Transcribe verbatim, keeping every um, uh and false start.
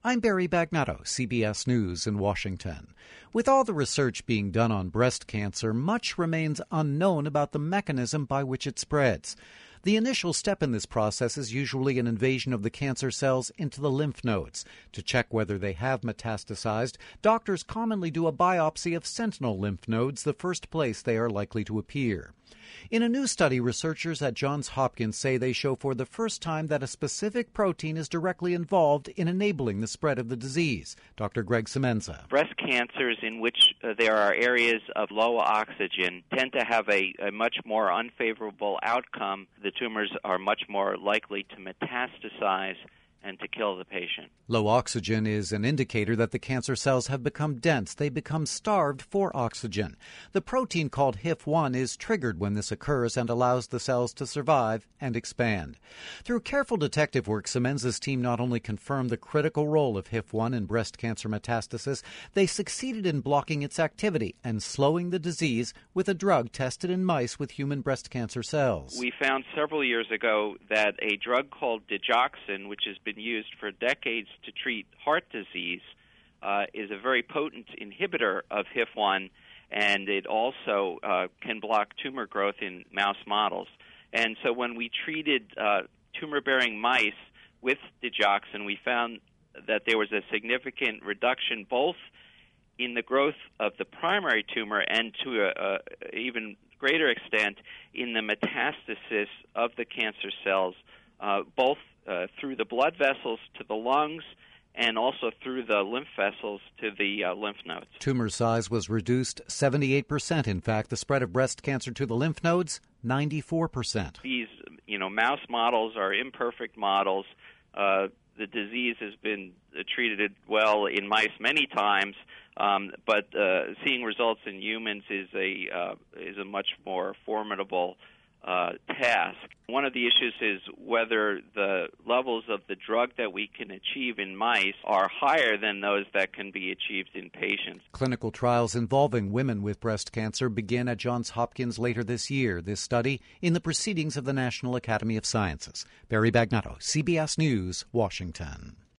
I'm Barry Bagnatto, C B S News in Washington. With all the research being done on breast cancer, much remains unknown about the mechanism by which it spreads. The initial step in this process is usually an invasion of the cancer cells into the lymph nodes. To check whether they have metastasized, doctors commonly do a biopsy of sentinel lymph nodes, the first place they are likely to appear. In a new study, researchers at Johns Hopkins say they show for the first time that a specific protein is directly involved in enabling the spread of the disease. Doctor Greg Semenza. Breast cancers in which uh, there are areas of low oxygen tend to have a, a much more unfavorable outcome. The tumors are much more likely to metastasize and to kill the patient. Low oxygen is an indicator that the cancer cells have become dense. They become starved for oxygen. The protein called H I F one is triggered when this occurs and allows the cells to survive and expand. Through careful detective work, Semenza's team not only confirmed the critical role of H I F one in breast cancer metastasis, they succeeded in blocking its activity and slowing the disease with a drug tested in mice with human breast cancer cells. We found several years ago that a drug called digoxin, which has been used for decades to treat heart disease, uh, is a very potent inhibitor of H I F one, and it also uh, can block tumor growth in mouse models. And so when we treated uh, tumor-bearing mice with digoxin, we found that there was a significant reduction both in the growth of the primary tumor and to an even greater extent in the metastasis of the cancer cells, uh, both Uh, through the blood vessels to the lungs and also through the lymph vessels to the uh, lymph nodes. Tumor size was reduced seventy-eight percent. In fact, the spread of breast cancer to the lymph nodes, ninety-four percent. These, you know, mouse models are imperfect models. Uh, the disease has been uh, treated well in mice many times, um, but uh, seeing results in humans is a uh, is a much more formidable Uh, task. One of the issues is whether the levels of the drug that we can achieve in mice are higher than those that can be achieved in patients. Clinical trials involving women with breast cancer begin at Johns Hopkins later this year. This study in the Proceedings of the National Academy of Sciences. Barry Bagnatto, C B S News, Washington.